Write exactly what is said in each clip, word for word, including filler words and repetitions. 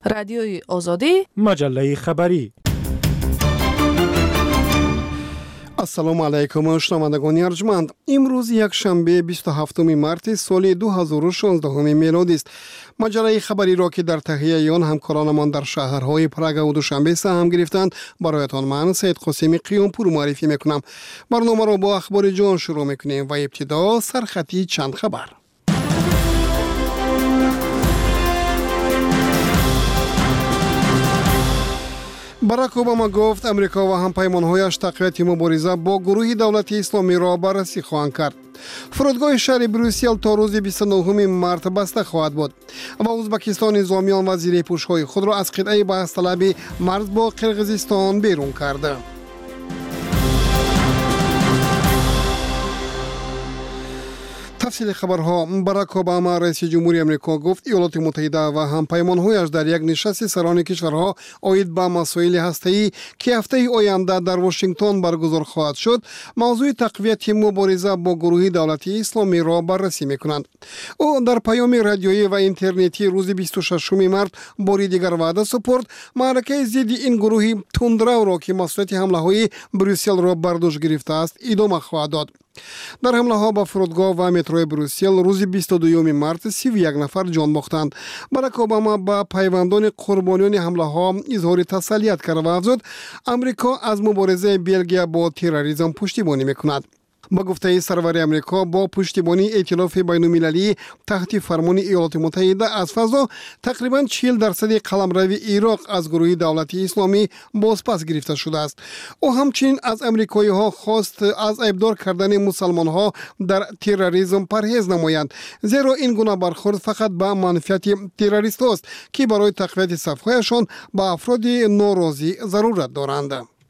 رادیوی آزادی، مجله خبری. السلام علیکم شنوندگان ارجمند. امروز یک شنبه بیست و هفتم مارس سال دو هزار و شانزده میلادی است. مجله خبری را که در تهیه آن همکارانمان در شهرهای پراگ و دوشنبه سهم گرفتند برایتان من سید قاسمی قیامپور معرفی میکنم. برنامه را با اخبار جان شروع میکنیم و ابتدا سرخطی چند خبر. باراک اوباما گفت امریکا و همپیمان‌هایش تقویت مبارزه با گروه دولت اسلامی را بررسی خواهند کرد. فرودگاه شهر بروسل تا روز بیست و نهم مارس بسته خواهد بود و ازبکستان نظامیان و زیرپوش‌های خود را از قطعه بحث طلب مرز با قرقیزستان بیرون کرده. تفصیل خبرها. باراک اوباما رئیس جمهوری امریکا گفت ایالات متحده و همپیمان‌هایش در یک نشست سران کشورها اید به مسائل هسته‌ای که هفته آینده در واشنگتن برگزار خواهد شد موضوع تقویت مبارزه با گروه دولت اسلامی را بررسی می‌کنند. او در پیام رادیویی و اینترنتی روز بیست و ششم مارس بار دیگر وعده سپرد معرکه ضد این گروه تندرو را که مسئولیت حمله‌های بروسل را بر دوش گرفته است ادامه خواهد داد. در حمله ها به فرودگاه و مترو بروسل روز بیست و دو مارس سی و یک نفر جان باختند. باراک اوباما با پیوندان قربانیان حمله ها اظهار تسلیت کرد و افزود امریکا از مبارزه بلژیک با تروریسم پشتیبانی میکند. با گفته سرور امریکا با پشتیبانی ائتلاف بین‌المللی تحت فرمان ایالات متحده از فضا تقریباً چهل درصد قلمرو عراق از گروه دولت اسلامی بازپس گرفته شده است. او همچنین از امریکایی ها خواست از ابدار کردن مسلمان ها در تروریسم پرهیز نمایند، زیرا این گونه برخورد فقط به منفعت تروریست است که برای تقویت صف‌هایشان با افراد ناراضی ضرورت دارند.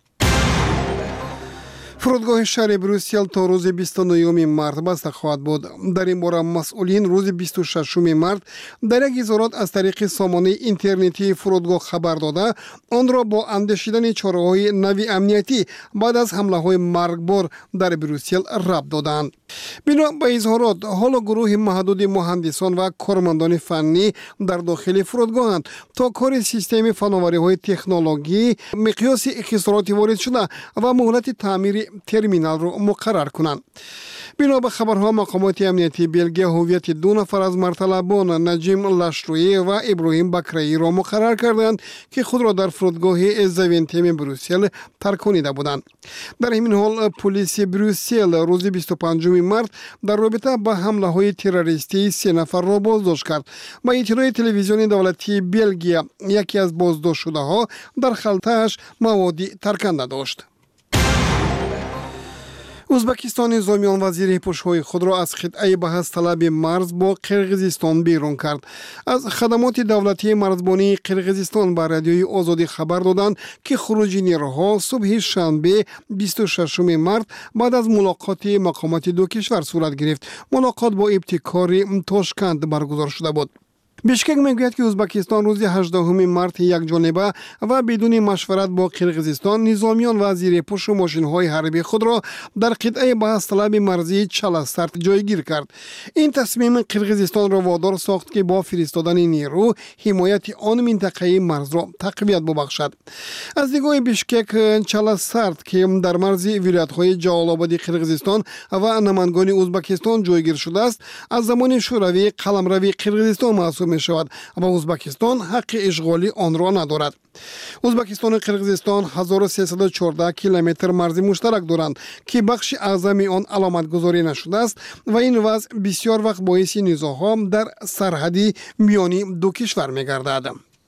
فرودگاه شهر بروسل تا روز بیست و نه مارس بسته خواهد بود. در این باره مسئولین روز بیست و ششم مارس در یک اظهارات از طریق سامانه اینترنتی فرودگاه خبر داده آن را با اندیشیدن چاره‌های نوی امنیتی بعد از حمله‌های مرگبار در بروسل ربط دادند. بنا به اظهارات حالا گروه محدود مهندسان و کارمندان فنی در داخل فرودگاهند تا کار سیستم فناوری‌های تکنولوژی مقیاس خسارات وارد شده و مهلت تعمیر ترمینال را مقرر کنند. بنا به خبرها مقامات امنیتی بلژیک هویت دو نفر از مرطلبان نجیم لشرویی و ابراهیم بکرایی را مقرر کردند که خود را در فرودگاه زوینتیم بروسل ترک کنیده بودند. در همین حال پلیس بروسل روز بیست و پنجم مارس در رابطه با حمله های تروریستی سه نفر را بازداشت کرد و اطلاع تلویزیون دولتی بلژیک یکی از بازداشت شده ها در خلطه‌اش مواد ترکنده داشت. ازبکستان نظامیان وزیر پوش‌های خود را از قطعه بحث طلب مرز با قرقیزستان بیرون کرد. از خدمات دولتی مرزبانی قرقیزستان بر رادیوی آزادی خبر دادند که خروج نیروها صبح شنبه بیست و ششم مارس بعد از ملاقات مقامات دو کشور صورت گرفت. ملاقات با ابتکار تاشکند برگزار شده بود. بیشکک میگوید که ازبکستان روز هجدهم مارس یک جانبه و بدون مشورت با قرقیزستان نظامیان و زیرپوش و ماشین‌های حربی خود را در قطعه بحث طلب مرزی چالاسارت جایگیر کرد. این تصمیم قرقیزستان را وادار ساخت که با فرستادن نیرو حمایت آن منطقه مرز را تقویت ببخشد. از دیدگاه بیشکک چالاسارت که در مرز ولایت‌های جلال‌آباد قرقیزستان و نمایندگان ازبکستان جایگیر شده است از زمان شوروی قلمرو قرقیزستان محسوب می شود و ازبکستان حق اشغالی آن را ندارد. ازبکستان و قرقیزستان هزار و سیصد و چهارده کیلومتر مرز مشترک دارند که بخش اعظم آن علامت گذاری نشده است و این وضع بسیار وقت باعث نزاع‌ها در سرحدی میانی دو کشور می گردد.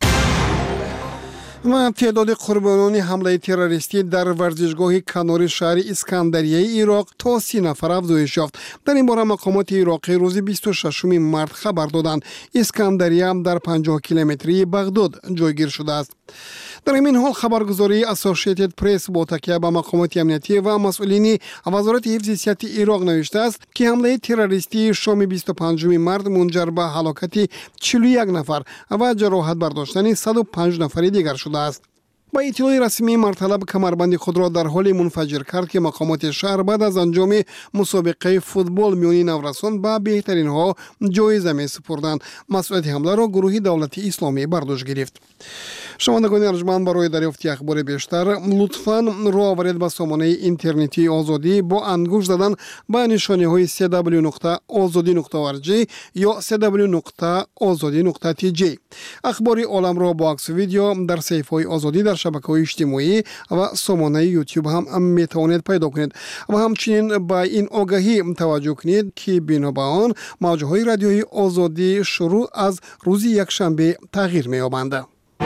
و تعداد قربانیان حمله تروریستی در ورزشگاه کنار شهر اسکندریه عراق تا سی نفر افزایش یافت. در این باره مقامات عراقی روز بیست و ششم مارس خبر دادند اسکندریه در پنجاه کیلومتری بغداد جایگیر شده است. در همین حال خبرگزاری اسوسییتد پرس با تکیه به مقامات امنیتی و مسئولین وزارت حفظ صحت عراق نوشته است که حمله تروریستی شام بیست و پنجم مارس منجر به هلاکت چهل و یک نفر و جراحت برداشتن صد و پنج نفر دیگر شده است. با اطلاع رسمی مرطلب کمربند خود را در حال منفجر کرد که مقامات شهر بعد از انجام مسابقه فوتبال میانی نورسان به بهترین ها جایزه می سپردند. مسئولیت حمله را گروه دولتی اسلامی بر دوش گرفت. شنوندگان ارجمند، برای دریافت اخبار بیشتر لطفاً رو آورید به سامانه اینترنتی آزادی با انگشت زدن به نشانه های سی دبلیو نقطه آزادی نقطه او ار جی یا سی دبلیو نقطه آزادی نقطه تی جی. اخبار عالم را با عکس و ویدیو در صفحه های آزادی در شبکه‌های اجتماعی و سامانه یوتیوب هم می توانید پیدا کنید و همچنین با این آگاهی توجه کنید که بنا به آن موج‌های رادیویی آزادی شروع از روز یکشنبه تغییر می‌یابند.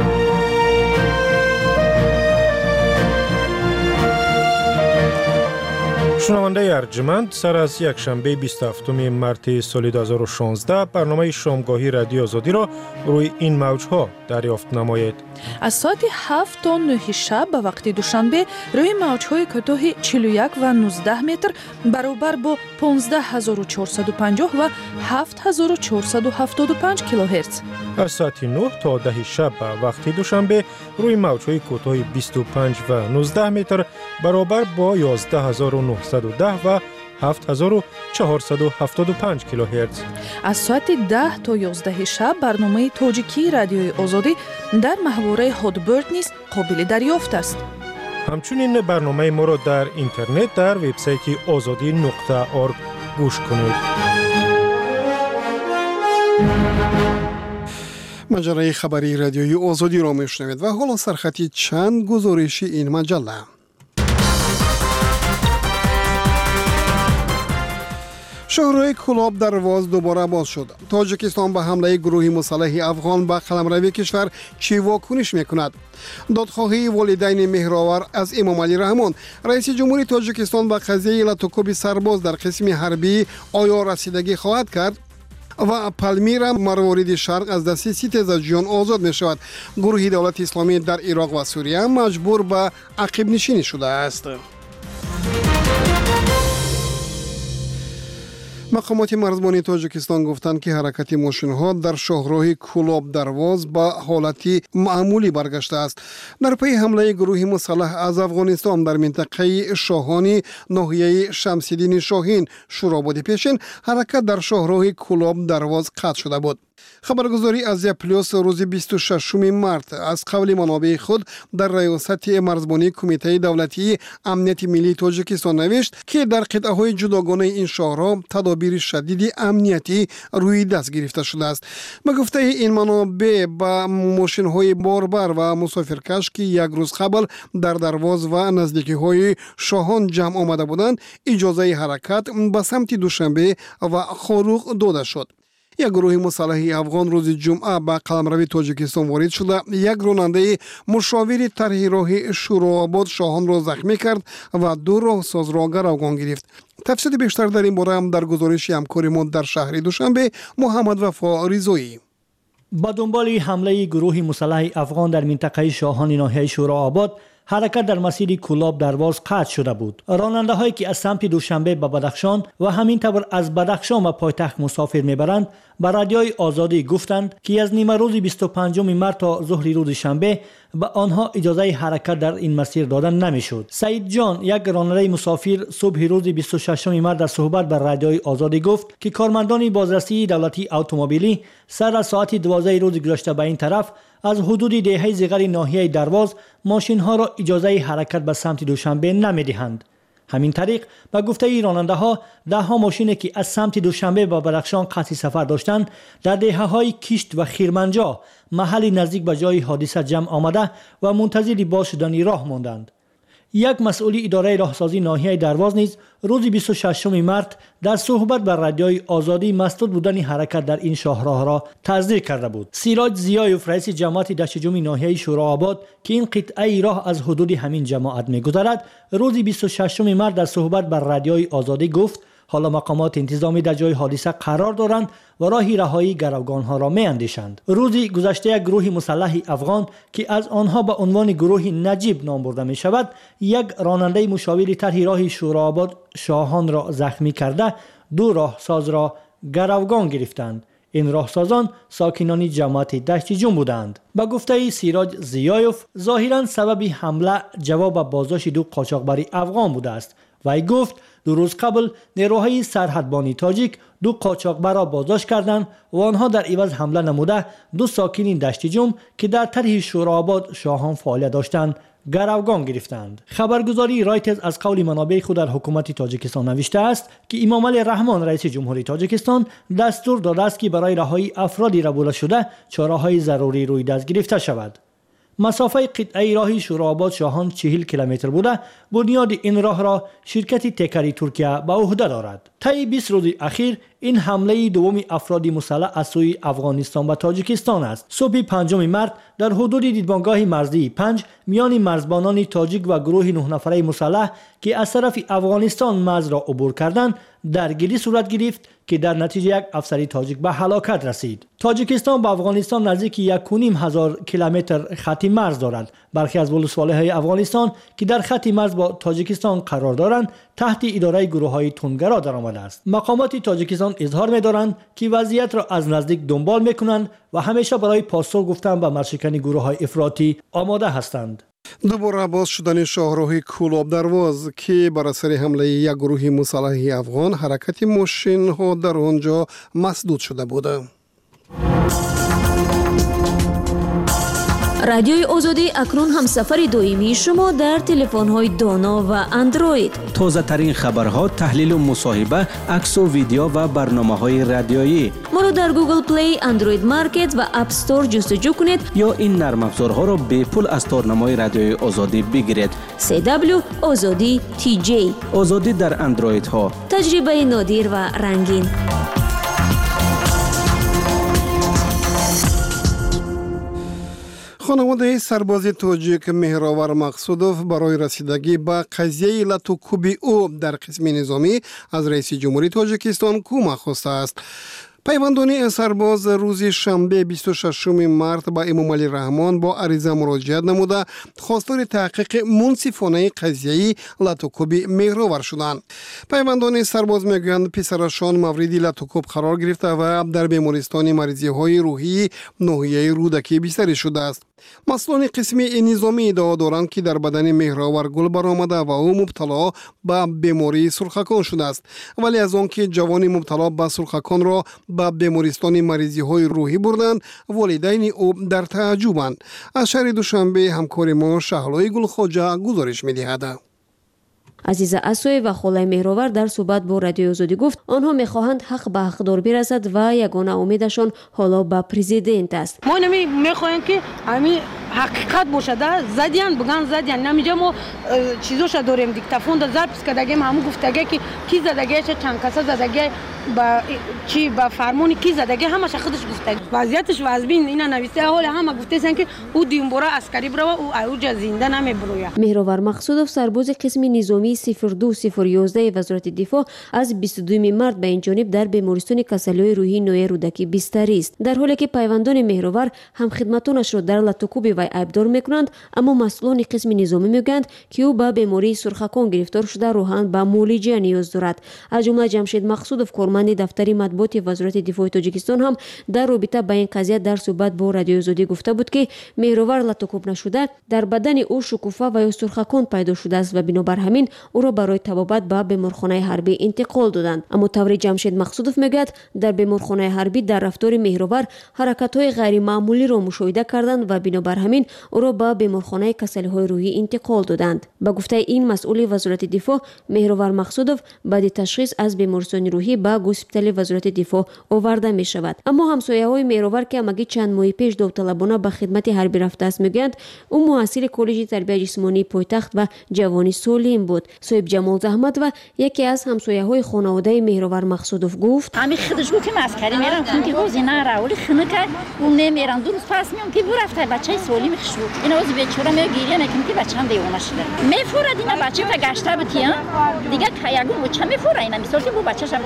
شنونده ارجمند، سر از یک شنبه بیست و هفتم مارس سال دو هزار و شانزده برنامه شامگاهی رادیو آزادی را روی این موجها دریافت نمایید. از ساعت هفت تا نه شب به وقت دوشنبه روی موجهای کوتاه چهل و یک و نوزده متر برابر با پانزده هزار و چهارصد و پنجاه و هفت هزار و چهارصد و هفتاد و پنج کیلوهرتز. از ساعت نه تا ده شب به وقت دوشنبه روی موجهای کوتاه بیست و پنج و نوزده متر برابر با یازده هزار و نهصد و ده و هفت هزار و چهارصد و هفتاد و پنج کیلوهرتز. از ساعت ده تا یازده شب برنامه تاجیکی رادیوی آزادی در محوره هادبرد نیز قابل دریافت است. همچنین برنامه ما را در اینترنت در وبسایت آزادی نقطه org گوش کنید. مجله خبری رادیویی آزادی را میشنوید و حالا سرخطی چند گزارش این مجله. شهرهای کلاب درواز دوباره باز شد. تاجیکستان به حمله گروه مسلح افغان به قلمرو کشور چی واکنش میکند؟ دادخواهی والدین مهرآور از امام علی رحمان. رئیس جمهوری تاجیکستان به قضیه لطوکوب سرباز در قسم حربی آیا رسیدگی خواهد کرد؟ و پالمیرا مروارید شرق از دست ستیزجویان آزاد می شود. گروه دولت اسلامی در عراق و سوریه مجبور به عقب نشینی شده است. مقامات مرزبانی تاجیکستان گفتند که حرکت ماشین‌ها در شاهراه کلاب درواز به حالتی معمولی برگشته است. در پی حمله گروه مسلح از افغانستان در منطقه شاهانی ناحیه شمس‌الدین شاهین شوراباد پیشین، حرکت در شاهراه کلاب درواز قطع شده بود. خبرگزاری ازیا پلوس روز بیست و ششم مارس از قول منابع خود در ریاست مرزبانی کمیته دولتی امنیت ملی تاجیکستان نوشت که در قطعه‌های جداگانه این شهرها تدابیر شدید امنیتی روی دست گرفته شده است. به گفته این منابع با ماشین‌های باربر و مسافرکش که یک روز قبل در درواز و نزدیکی‌های شاهان جمع آمده بودند، اجازه حرکت به سمت دوشنبه و خاروق داده شد. یک گروه مسلح افغان روز جمعه به قلمرو تاجیکستان وارد شده، یک راننده مشاور طرح راه شوراباد شاهان را زخمی کرد و دو راهساز را گروگان گرفت. تفصیل بیشتر در این باره هم در گزارش همکار ما در شهر دوشنبه محمد وفا رضایی. با دنبال حمله گروه مسلح افغان در منطقه شاهان ناحیه شوراباد، حرکت در مسیر کلاب درواز قطع شده بود. راننده هایی که از سمت دوشنبه به بدخشان و همین طور از بدخشان و پایتخت مسافر میبرند به رادیوی آزادی گفتند که از نیمه روز بیست و پنجم مارس تا ظهر روز شنبه به آنها اجازه حرکت در این مسیر دادن نمیشد. سعید جان، یک راننده مسافر، صبح روز بیست و ششم مارس در صحبت با رادیوی آزادی گفت که کارمندان بازرسی دولتی اتومبیلی سر از ساعت دوازده روز گذشته به این طرف از حدود دهه زیغر ناحیه درواز ماشین ها را اجازه حرکت به سمت دوشنبه نمیدهند. همین طریق به گفته راننده ها ده ها ماشینی که از سمت دوشنبه به بدخشان قطع سفر داشتند در دهه های کشت و خیرمنجا محلی نزدیک به جای حادثه جمع آمده و منتظر باز شدن راه ماندند. یک مسئول اداره راهسازی ناحیه درواز نیز روز بیست و ششم مارس در صحبت با رادیوی آزادی مسدود بودن حرکت در این شاهراه را تصدیق کرده بود. سیراج زیایوف، رئیس جماعت دشتجوم ناحیه شوراباد که این قطعه راه از حدود همین جماعت می‌گذرد، روز بیست و ششم مارس در صحبت با رادیوی آزادی گفت حالا مقامات انتظامی در جای حادثه قرار دارند و راه رهایی گروگان‌ها را می‌اندیشند. روزی گذشته یک گروه مسلح افغان که از آنها به عنوان گروه نجیب نام برده می‌شود، یک راننده مشاور طرح راه شوراباد شاهان را زخمی کرده دو راهساز را گروگان گرفتند. این راهسازان ساکنان جماعت دشت جم بودند. با گفته سیراج زیایوف، ظاهراً سبب حمله جواب بازداشت دو قاچاقبر افغان بوده است. وی گفت دو روز قبل نیروهای سرحدبانی تاجیک دو قاچاقبر را بازداشت کردند و آنها در عوض حمله نموده دو ساکن دشت جم که در طرح شورآباد شاهان فعالیت داشتند گروگان گرفتند. خبرگزاری رایترز از قول منابع خود در حکومت تاجیکستان نوشته است که امام علی رحمان رئیس جمهوری تاجیکستان دستور داده است که برای رهایی افرادی ربوده شده چاره‌های ضروری روی دست گرفته شود. مسافه قطعه راه شورآباد شاهان چهل کیلومتر بوده. بنیاد این راه را شرکت تکری ترکیه به عهده دارد. طی بیست روز اخیر این حمله دوم افراد مسلح از سوی افغانستان و تاجیکستان است. صبح پنجم مارس در حدود دیدبانگاه مرزی پنج میان مرزبانان تاجیک و گروه نه نفره مسلح که از طرف افغانستان مرز را عبور کردند درگیری صورت گرفت که در نتیجه یک افسر تاجیک به هلاکت رسید. تاجیکستان با افغانستان نزدیک یک و نیم هزار کیلومتر خط مرز دارد. برخی از ولسوالی‌های افغانستان که در خط مرز با تاجیکستان قرار دارند تحت اداره گروه‌های تندگرا درآمده است. مقامات تاجیکستان اظهار می‌دارند که وضعیت را از نزدیک دنبال می‌کنند و همیشه برای پاسخ گفتن به مرشکن گروه‌های افراطی آماده هستند. دوباره باز شدن شاهراه کولاب درواز که بر اثر حمله یک گروه مسلح افغان حرکت ماشین ها در آنجا مسدود شده بود. رادیوی آزادی اکنون هم سفر دائمی شما در تلفن‌های دانا و اندروید. تازه ترین خبرها، تحلیل و مصاحبه، عکس و ویدیو و برنامه‌های رادیویی. ما را در گوگل پلی، اندروید مارکت و اپ استور جستجو کنید یا این نرم افزارها را به پول از تارنمای رادیوی آزادی بگیرید. سی دبلیو آزادی تی جی. آزادی در اندروید ها. تجربه نادر و رنگین. خانواده سرباز تاجیک مهراور مقصودوف برای رسیدگی به قضیه لطوکوبی او در قسم نظامی از رئیس جمهوری تاجیکستان کمک خواسته است. پیوندان سرباز روز شنبه بیست و ششم مارس با امام علی رحمان با عریضه مراجعت نموده خواستار تحقیق منصفانه قضیه لطوکوبی مهراور شدند. پیوندان سرباز میگویند پسرشان موردی لطوکوب قرار گرفته و در بیمارستان مریضی های روحی ناحیه رودکی بستری شده است. مسئولان قسمی نظامی ادعا دارند که در بدن مهراور گل برآمده و او مبتلا به بیماری سرخکان شده است، ولی از آنکه جوان مبتلا به سرخکان را به بیمارستان مریضی های روحی بردند والدین او در تعجبند. از شهر دوشنبه همکار ما شهلای گلخواجه گزارش می‌دهد. عزیزه اسوی و خالای مهراور در صحبت با رادیو آزادی گفت آنها میخواهند حق به حقدار برسد و یگانه امیدشان حالا به پرزیدنت است. ما نمی میخوایم که همین حقیقت باشه. زدیان بگن زدیان نمیجا ما چیزوش داریم دیکتافون در زرپس کدگیم همون گفتگی که کی زدگی چه چند کسا زدگی با چی با فرمونی کی زدگی همش خودش گفته. وضعیتش وضبین اینا نویسته حال همه گفته‌اند که او دیمبورا عسکری برو و او زنده نمیبروه. مهراور مقصودوف سرباز قسم نظامی صفر دو صفر یک یک وزارت دفاع از بیست و دو مارس به این جانب در بیمارستان کسلای روحی نوع رودکی بستری است، در حالی که پیوندان مهراور هم خدمتانش را در لطوکوب وی عیبدار میکنند، اما مسئولان قسم نظامی میگویند که او به بیماری سرخکان گرفتار شده روحاً به معالجه نیاز دارد. از جمله جمشید مقصودوف کارمند دفتر مطبوعات وزارت دفاع تاجیکستان هم در رابطه با این قضیه در صحبت با رادیو آزادی گفته بود که مهراور لطوکوب نشده در بدن او شکوفه و یا سرخکان پیدا شده است و بنابر همین او را برای طبابت به بیمارخانه حربی انتقال دادند. اما طوری جمشید مقصودوف میگوید در بیمارخانه حربی در رفتار مهراور حرکت‌های غیر معمولی را مشاهده کردند و بنابر همین او را به بیمارخانه کسل‌های روحی انتقال دادند. با گفته این مسئول وزارت دفاع، مهراور مقصودوف بعد تشخیص از بیمارستان روحی به هسپتال وزارت دفاع آورده می شود. اما همسایه‌های مهراور که مگی چند ماه پیش داوطلبانه به خدمت حربی رفته است میگویند او محصل کالج تربیت جسمانی پایتخت و جوانی سالم بود. صاحب جمال زحمت و یکی از همسایه‌های خانواده مهراور مقصودوف گفت همین خودش گفت که مسکری میرم خون که روزی نه راولی خونه کرد اون نمیرم درست پس میام که برفته بچه سالم خشو اینا روز بیچاره میگه گریه میکنه که بچه‌م دیوانه شده میفورد اینا بچه تا گشته بتیان دیگه کایگو بچه میفوره اینا مثلا که بو بچه‌ش رفتم. با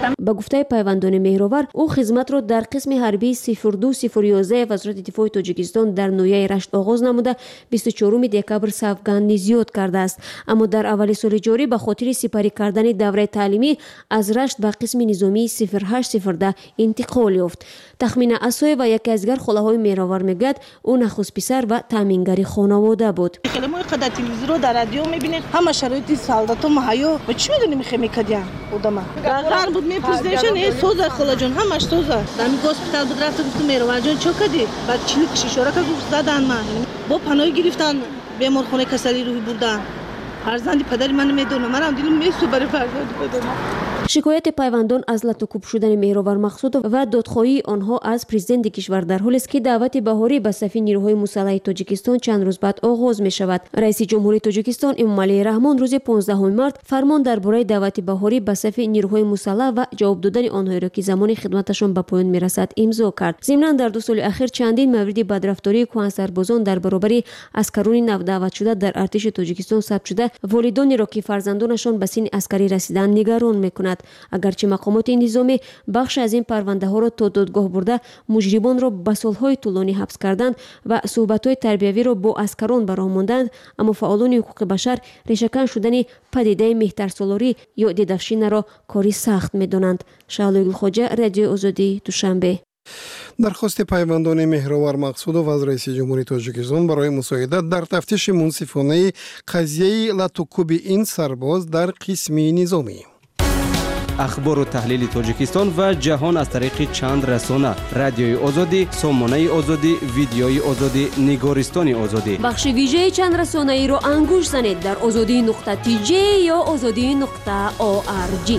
گفته پیوندان مهرآور او خدمت را در قسم حربی صفر دو صفر یک یک وزارت دفاع تاجیکستان در نویه رشت آغاز نموده بیست و چهارم دکبر سوگند زیاد کرده است، اما در اول سال جاری به خاطر سپری کردن دوره تعلیمی از رشت به قسم نظامی صفر هشت صفر ده انتقال یافت. تخمین اسای و یکی از دیگر خلاهای مهرآور میگوید او نخست پسر و تامینگر خانواده بود. خیلی ما قدر تلویزیون رو در رادیو میبینیم، همه شرایط سالدات و مهیا و چی میدونیم میخوام کدیان آدم. در بود میپرسیدن ای سوزا خلا جون همش سوزا. در می هسپتال بود رفت گفت مهرآور جون چه کدی؟ بعد چیلی کشیشورا که گفت زدن من. با پناهی گرفتن بیمارخانه کسری روی بردن. فرزندی پدری من میدونه، منم دلم میسوزه برای فرزندی پدرم. شکایت پیوندان از لطوکوب شدن مهرآور مقصود و دادخواهی آنها از پرزیدنت کشور در حالی است که دعوت بهاری به صف نیروهای مسلح تاجیکستان چند روز بعد آغاز می شود. رئیس جمهوری تاجیکستان امامعلی رحمان روز پانزدهم مارس فرمان درباره دعوت بهاری به صف نیروهای مسلح و جواب دادن آنها را که زمان خدمتشان به پایان می رسد امضا کرد. ضمناً در دو سال اخیر چندین مورد بدرفتاری کهن سربازان در برابر عسکران نو دعوت شده در ارتش تاجیکستان ثبت شده، والدانی را که فرزندانشان به سن عسکری رسیدن نگران می‌کند. اگرچه مقامات نظامی بخش از این پرونده ها را تا دادگاه برده مجرمان را به سالهای طولانی حبس کردند و صحبت‌های تربیوی را با عسکران براه ماندند، اما فعالان حقوق بشر ریشه‌کن شدن پدیده مهترسالاری یا دیدفشین را کاری سخت می‌دانند. شعله گلخواجه، رادیو آزادی، دوشنبه. درخواست پیوندان مهرآور مقصود و از رئیس جمهوری تاجیکستان برای مساعدت در تفتیش منصفانه قضیه لطوکوب این سرباز در قسم نظامی. اخبار و تحلیل تاجیکستان و جهان از طریق چند رسانه: رادیوی آزادی، سامانه آزادی، ویدیوی آزادی، نگارستان آزادی. بخش ویژه چند رسانه ای را انگوش زنید در آزادی نقطه تی جی یا آزادی نقطه او آر جی.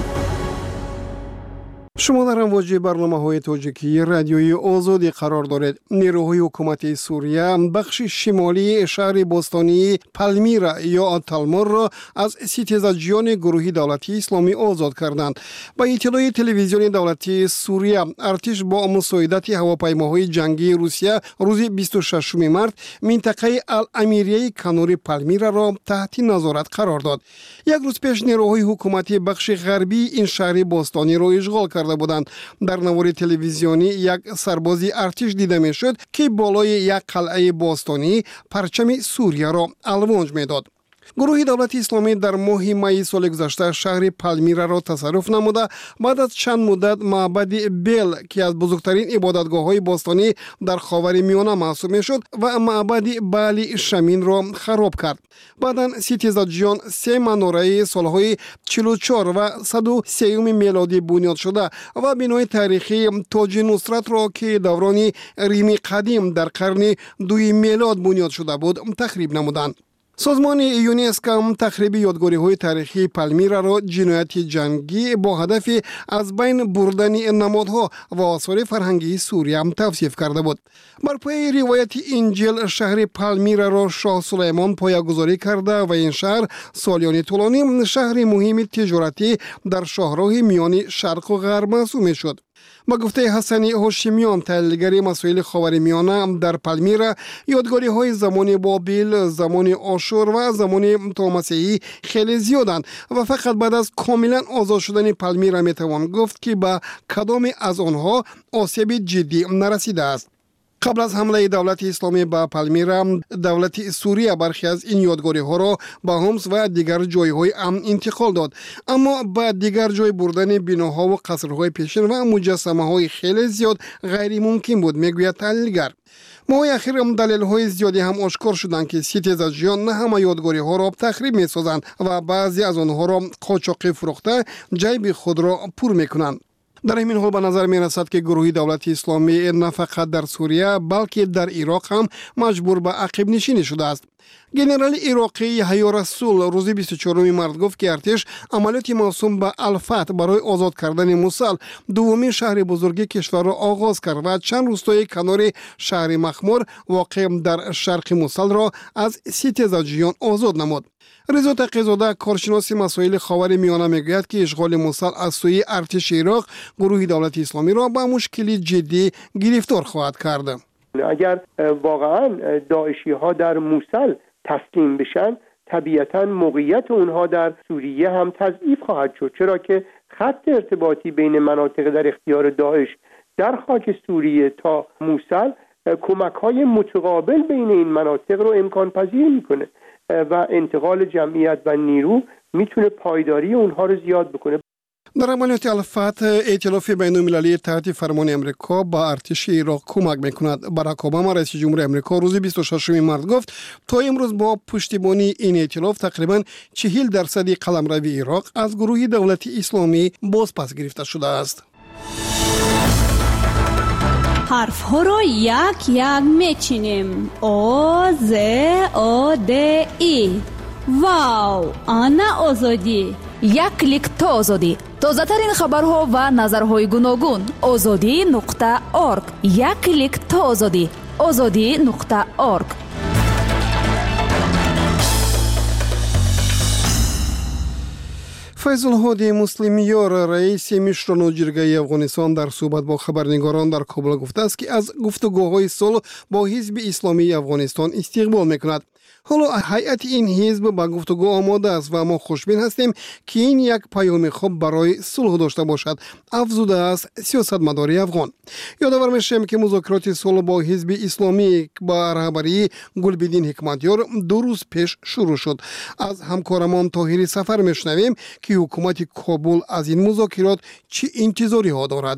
شما در امواج برنامه‌های تاجیکی رادیوی آزادی قرار دارید. نیروهای حکومت سوریه بخش شمالی شهر باستانی پالمیرا یا تالمور را از ستیزجویان گروه دولتی اسلامی آزاد کردند. با اطلاع تلویزیون دولتی سوریه، ارتش با مساعدت هواپیماهای جنگی روسیه روز بیست و ششم مارس منطقه الامیریه کنار پالمیرا را تحت نظارت قرار داد. یک روز پیش نیروهای حکومتی بخش غربی این شهر باستانی را اشغال کرد بودند. در نوار تلویزیونی یک سربازی ارتش دیده میشد که بالای یک قلعه باستانی پرچم سوریه را الوانج میداد. گروه دولت اسلامی در ماه می سال گذشته شهر پالمیرا را تصرف نموده بعد از چند مدت معبد بیل که از بزرگترین عبادتگاه‌های باستانی در خاورمیانه محسوب میشد و معبد بالی شمین را خراب کرد. بعداً ستیزجویان سه مناره سالهای چهل و چهار و صد و سه میلادی بنیاد شده و بنای تاریخی تاج نصرت را که دوران ریم قدیم در قرن دوی میلاد بنیاد شده بود تخریب نمودند. سازمان یونسکو تخریب یادگاری های تاریخی پالمیرا را جنایت جنگی با هدف از بین بردن نمادها و آثار فرهنگی سوریه توصیف کرده بود. بر پای روایت انجیل شهر پالمیرا را شاه سلیمان پایه‌گذاری کرده و این شهر سالیان طولانی شهر مهم تجارتی در شاهراه میان شرق و غرب محسوب می‌شد. با گفته حسنی هاشمیان، تحلیلگر مسائل خاورمیانه، در پالمیرا یادگاری های زمان بابل، زمان آشور و زمان مسیحی خیلی زیادند و فقط بعد از کاملا آزاد شدن پالمیرا میتوان گفت که به کدام از آنها آسیب جدی نرسیده است. قبل از حمله دولت اسلامی به پالمیرا، دولت سوریه برخی از این یادگاری ها را به حمص و دیگر جایهای امن انتقال داد، اما به دیگر جای بردن بناها و قصرهای پیشین و مجسمه های خیلی زیاد غیر ممکن بود، میگوید تحلیلگر. ماه اخیر دلیل های زیادی هم آشکار شدند که ستیزجویان نه همه یادگاری ها را تخریب می سازند و بعضی از آنها را قاچاقی فروخته جیب خود را پر می کنند. در این حال به نظر می رسد که گروه دولت اسلامی نه فقط در سوریه بلکه در عراق هم مجبور به عقب نشینی شده است. گنرال عراقی یحیی رسول روز بیست و چهارم مارس گفت که ارتش عملیات موسوم به الفتح برای آزاد کردن موصل، دومین شهر بزرگ کشور را آغاز کرد و چند روستای کنار شهر مخمور واقع در شرق موصل را از ستیزجویان آزاد نمود. رضا تقی‌زاده، کارشناس مسائل خاورمیانه، میگوید که اشغال موصل از سوی ارتش عراق گروه دولت اسلامی را به مشکلی جدی گرفتار خواهد کرد. اگر واقعا داعشی ها در موصل تسلیم بشن، طبیعتا موقعیت اونها در سوریه هم تضعیف خواهد شد، چرا که خط ارتباطی بین مناطق در اختیار داعش در خاک سوریه تا موصل کمک‌های متقابل بین این مناطق رو امکان پذیر میکنه و انتقال جمعیت و نیرو میتونه پایداری اونها رو زیاد بکنه. در عملیات الفتح ائتلاف بین المللی تحت فرمان امریکا با ارتش عراق کمک میکند. باراک اوباما رئیس جمهور امریکا روز بیست و ششم مارس گفت تا امروز با پشتیبانی این ائتلاف تقریبا چهل درصد قلمروی عراق از گروه دولت اسلامی بازپس گرفته شده است. حرف ها را یک یک میچینیم. او ز او د ای. واو، آنا آزادی. یک کلیک تا آزادی. تازه ترین خبرها و نظرهای گوناگون. آزادی نقطه آرگ. یک کلیک تا آزادی. آزادی نقطه آرگ. فیض الهادی مسلمیار رئیس مشران جرگه افغانستان در صحبت با خبرنگاران در کابل گفته است که از گفتگوهای صلح با حزب اسلامی افغانستان استقبال میکند. حالا هیئت این حزب با گفتگو آماده است و ما خوشبین هستیم که این یک پیام خوب برای صلح داشته باشد، افزوده است سیاستمدار افغان. یادآور میشیم که مذاکرات صلح با حزب اسلامی با رهبری گلبدین حکمتیار دو روز پیش شروع شد. از همکارمان طاهری سفر میشنویم که حکومت کابل از این مذاکرات چه انتظاری ها دارد.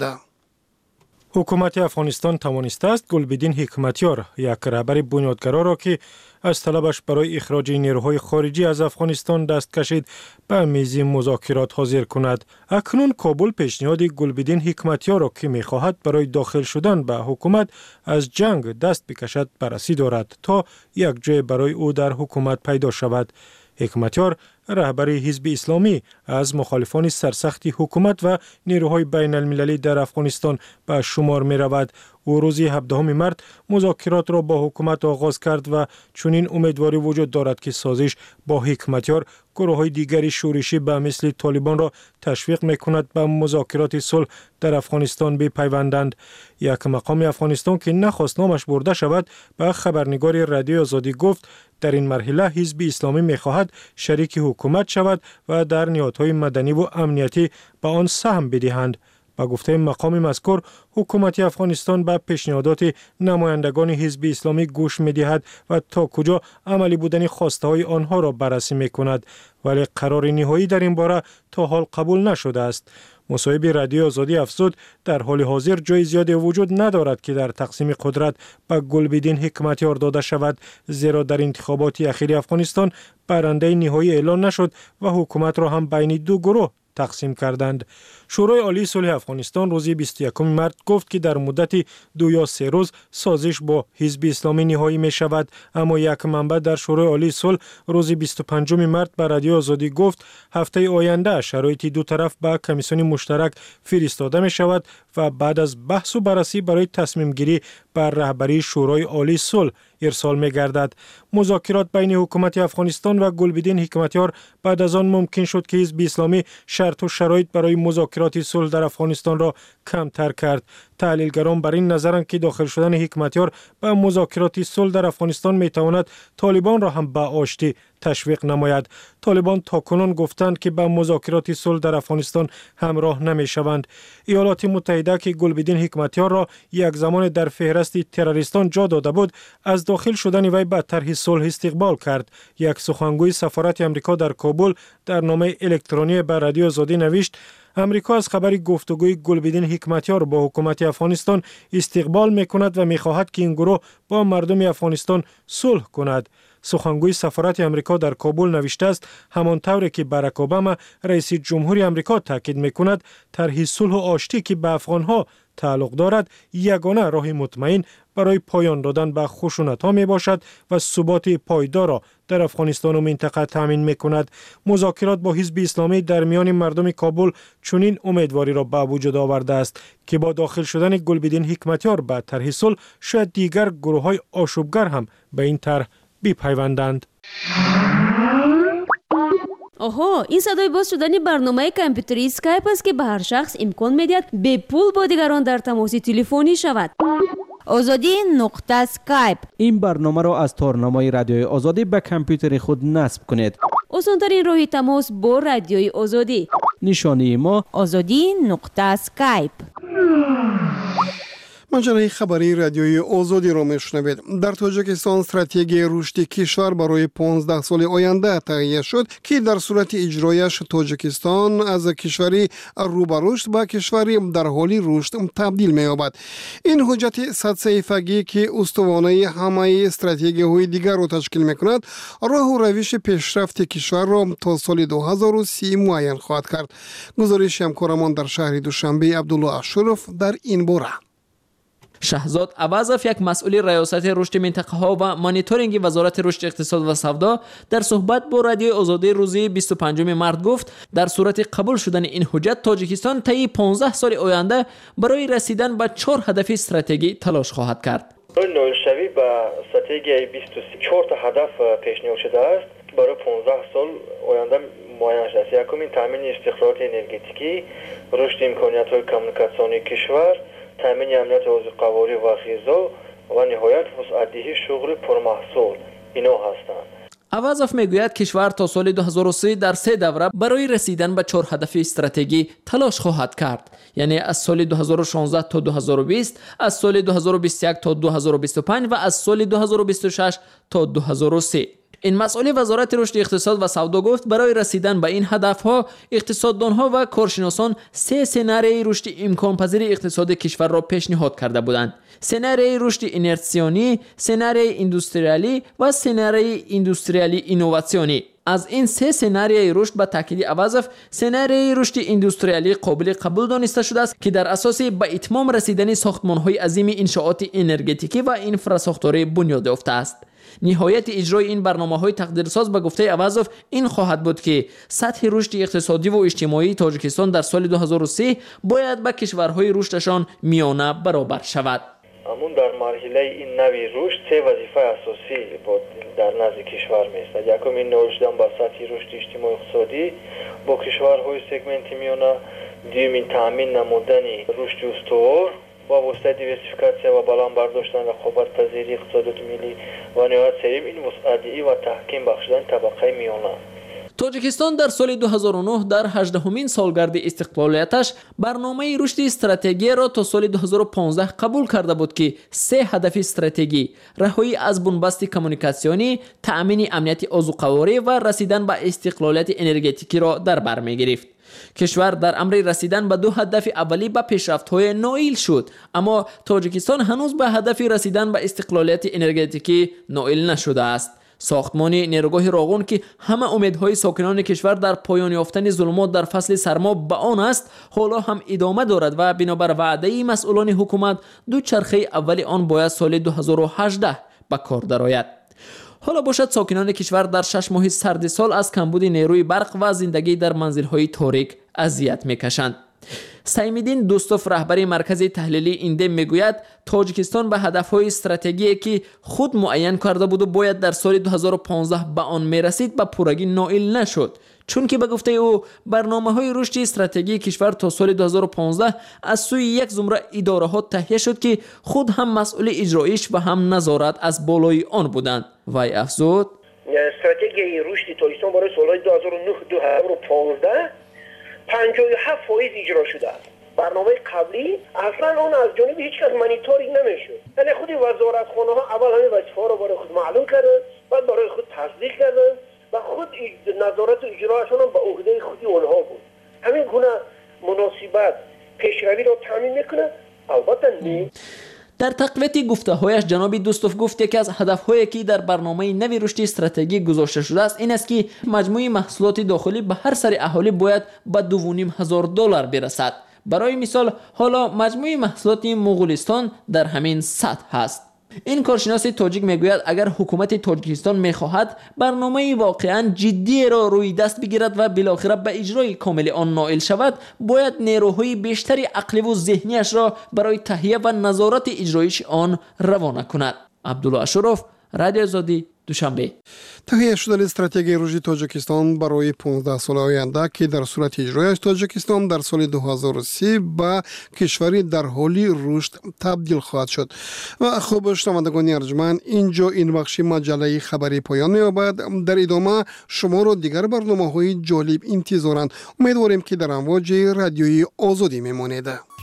حکومت افغانستان توانسته است گلبدین حکمتیار، یک رهبر بنیادگرا را که از طلبش برای اخراج نیروهای خارجی از افغانستان دست کشید، به میز مذاکرات حاضر کند. اکنون کابل پیشنهاد گلبدین حکمتیار را که می‌خواهد برای داخل شدن به حکومت از جنگ دست بکشد بررسی دارد تا یک جای برای او در حکومت پیدا شود. حکمتیار رهبر حزب اسلامی از مخالفان سرسخت حکومت و نیروهای بین المللی در افغانستان به شمار می رود. او روز هفدهم مارس مذاکرات را با حکومت آغاز کرد و چنین امیدواری وجود دارد که سازش با حکمتیار گروه های دیگری شورشی به مثل طالبان را تشویق می کند به مذاکرات صلح در افغانستان بپیوندند. یک مقام افغانستان که نخواست نامش برده شود به خبرنگار رادیو آزادی گفت در این مرحله حزب اسلامی می خواهد شریک حکومت شود و در نهادهای مدنی و امنیتی به آن سهم بدهند. با گفته مقام مذکور، حکومت افغانستان به پیشنهادات نمایندگان حزب اسلامی گوش می دهد و تا کجا عملی بودن خواسته های آنها را بررسی می کند، ولی قرار نهایی در این باره تا حال قبول نشده است. مصاحب رادیو آزادی افزود در حال حاضر جای زیادی وجود ندارد که در تقسیم قدرت به گلبدین حکمتیار داده شود، زیرا در انتخابات اخیر افغانستان برنده نهایی اعلان نشد و حکومت را هم بین دو گروه تقسیم کردند. شورای عالی صلح افغانستان روز بیست و یکم مارس گفت که در مدت دو یا سه روز سازش با حزب اسلامی نهایی می شود، اما یک منبع در شورای عالی صلح روز بیست و پنجم مارس به رادیو آزادی گفت هفته آینده شرایط دو طرف به کمیسیون مشترک فرستاده می شود و بعد از بحث و بررسی برای تصمیم گیری بر رهبری شورای عالی صلح ارسال می گردد. مذاکرات بین حکومت افغانستان و گلبدین حکمتیار بعد از آن ممکن شد که حزب اسلامی شرط و شرایط برای مذاکرات صلح در افغانستان را کمتر کرد. تحلیلگران بر این نظرند که داخل شدن حکمتیار به مذاکرات صلح در افغانستان می تواند طالبان را هم به آشتی تشویق نماید. طالبان تاکنون گفتند که به مذاکرات صلح در افغانستان همراه نمی شوند. ایالات متحده که گلبدین حکمتیار را یک زمان در فهرست تروریستان جا داده بود، از داخل شدن وی به طرح صلح استقبال کرد. یک سخنگوی سفارت آمریکا در کابل در نامه الکترونی به رادیو آزادی نوشت امریکا از خبر گفتگوی گلبدین حکمتیار با حکومت افغانستان استقبال میکند و میخواهد که این گروه با مردم افغانستان صلح کند. سخنگوی سفارت آمریکا در کابل نوشته است همان طوری که باراک اوباما رئیس جمهور آمریکا تاکید میکند طرح صلح و آشتی که به افغانها تعلق دارد یگانه راه مطمئن برای پایان دادن به خشونت‌ها می باشد و ثبات پایدار را در افغانستان و منطقه تامین می کند. مذاکرات با حزب اسلامی در میان مردم کابل چنین امیدواری را به وجود آورده است که با داخل شدن گلبدین حکمتیار به طرح صلح شاید دیگر گروه‌های آشوبگر هم به این طرح بپیوندند. آها، این صدای باز شدن برنامه کامپیوتری اسکایپ است که به هر شخص امکان می‌دهد به پول با دیگران در تماس تلفنی شود. آزادی نقطه اسکایپ. این برنامه را از تارنمای رادیوی آزادی به کامپیوتر خود نصب کنید. آسان‌ترین راه تماس با رادیوی آزادی. نشانی ما آزادی نقطه اسکایپ. منشأ خبری رادیوی آزادی را میشنوید. در تاجیکستان استراتژی رشد کشور برای پانزده سال آینده تهیه شد که در صورت اجرایش تاجیکستان از کشوری رو به رشد به کشوری در حال رشد تبدیل می‌یابد. این حجت صد صفحه‌ای که استوانه همه استراتژی‌های دیگر را تشکیل می‌کند، راه و روش پیشرفت کشور را تا سال دو هزار و سی معین خواهد کرد. گزارش همکارمان در شهر دوشنبه عبدالله اشرف در این باره. شهزاد عوضف، یک مسئول ریاست رشد منطقه ها و مانیتورینگ وزارت رشد اقتصاد و سودا، در صحبت با رادیو آزادی روزی بیست و پنجم مارس گفت در صورت قبول شدن این حجت تاجیکستان طی پانزده سال آینده برای رسیدن به چهار هدف استراتژی تلاش خواهد کرد. نویل شوی به استراتژی بیست و چهار تا هدف پیشنهاد شده است برای پانزده سال آینده معین شده است. یکمین تامین استقرار انرژتیکی، رشد امکانیت‌های کمیونیکاسیونی کشور، تامین امنیت غذایی و غذا و نهایت وسعت‌دهی شغل پرمحصول اینا هستند. عوضف میگوید کشور تا سال دو هزار و سه در سه دوره برای رسیدن به چهار هدف استراتژی تلاش خواهد کرد، یعنی از سال دو هزار و شانزده تا دو هزار و بیست، از سال دو هزار و بیست و یک تا دو هزار و بیست و پنج و از سال دو هزار و بیست و شش تا دو هزار و سه. این مسئول وزارت رشد اقتصاد و سودا گفت برای رسیدن به این هدفها اقتصاددانها و کارشناسان سه سناریوی رشد امکان پذیر اقتصاد کشور را پیشنهاد کرده بودند: سناریوی رشد اینرسیونی، سناریوی ایندوستریالی و سناریوی ایندوستریالی اینوواسیونی. از این سه سناریوی رشد به تاکید عوضف، سناریوی رشد ایندوستریالی قابل قبول دانسته شده است که در اساس به اتمام رسیدن ساختمان‌های عظیم انشاءات انرژتیکی و اینفراساختاری بنیاد یافته است. نهایت اجرای این برنامه‌های تقدیرساز به گفته عوضف این خواهد بود که سطح رشد اقتصادی و اجتماعی تاجیکستان در سال دو هزار و سه باید با کشورهای رشدشان میانه برابر شود. امون در مرحله این نوی رشد سه وظیفه اساسی بود در نزد کشور می‌استد. یکم این نوشتن با سطح رشد اجتماعی اقتصادی با کشورهای سگمنت میانه، دومین تامین نمودن رشد استوار با واسطه دیورسیفیکاسیون و بالا برداشتن رقابت پذیری اقتصادات ملی و نهایت سوم این وسعت‌دهی و تحکیم بخشیدن طبقه میانه. تاجیکستان در سال دو هزار و نه در هجدهمین سالگرد استقلالیتش برنامه رشد استراتژی را تا سال دو هزار و پانزده قبول کرده بود که سه هدف استراتژی: رهایی از بنبست کمیونیکاسیونی، تأمین امنیت عضوقواری و رسیدن به استقلالیت انرژتیکی را در بر می‌گرفت. کشور در امر رسیدن به دو هدف اولی به پیشرفت‌های نائل شد، اما تاجیکستان هنوز به هدف رسیدن به استقلالیت انرژتیکی نائل نشده است. ساختمان نیروگاه راغون که همه امیدهای ساکنان کشور در پایان یافتن ظلمات در فصل سرما به آن است، حالا هم ادامه دارد و بنابر وعده مسئولان حکومت دو چرخه اول آن باید سال دو هزار و هجده به کار درآید. حالا باشد ساکنان کشور در شش ماه سرد سال از کمبود نیروی برق و زندگی در منزل‌های تاریک اذیت می‌کشند. سیم‌الدین دوستوف رهبر مرکز تحلیلی ایندم میگوید تاجیکستان به هدف‌های استراتژیکی که خود معین کرده بود و باید در سال دو هزار و پانزده به آن میرسید به پورگی نائل نشد، چون که به گفته او برنامه‌های رشد استراتژی کشور تا سال دو هزار و پانزده از سوی یک زمره اداره‌ها تهیه شد که خود هم مسئول اجرایش و هم نظارت از بالای آن بودند. وی افزود استراتژی رشد تاجیکستان برای سال‌های دو هزار و نه تا دو هزار و پانزده پنجاه و هفت فایز اجرا شده است. برنامه قبلی اصلا اون از جانب هیچ کس مانیتورینگ نمیشد. یعنی خود وزارتخانه ها اول همین وظیفه ها رو برای خود معلوم کردن، بعد برای خود تصدیق کردن و خود نظارت و اجراشون هم به عهده خودی اونها بود. همین گونه مناسبت پیشروی رو تامین میکنه. البته نه. در تقویت گفته‌هایش جناب دوستوف گفت یکی از هدف‌هایی که در برنامه نوی رشد استراتژی گذاشته شده است این است که مجموع محصولات داخلی به هر سر اهالی باید به دو و نیم هزار دلار برسد. برای مثال حالا مجموع محصولات مغولستان در همین سطح است. این کارشناس تاجیک میگوید اگر حکومت تاجیکستان میخواهد برنامه واقعا جدی را روی دست بگیرد و بالاخره به اجرای کامل آن نائل شود، باید نیروهای بیشتری عقلی و ذهنیش را برای تهیه و نظارت اجرایش آن روانه کند. عبدالله اشرف، رادیو آزادی، دوشنبه. تهیه شدن استراتژی رشد تاجیکستان برای پانزده سال آینده که در صورت اجرایش تاجیکستان در سال دو هزار و سی به کشوری در حال رشد تبدیل خواهد شد. و خوب شنوندگان ارجمند، اینجا این بخش مجله خبری پایان می‌یابد. در ادامه شما را دیگر برنامه‌های جالب انتظارند. امیدواریم که در امواج رادیوی آزادی میمانید.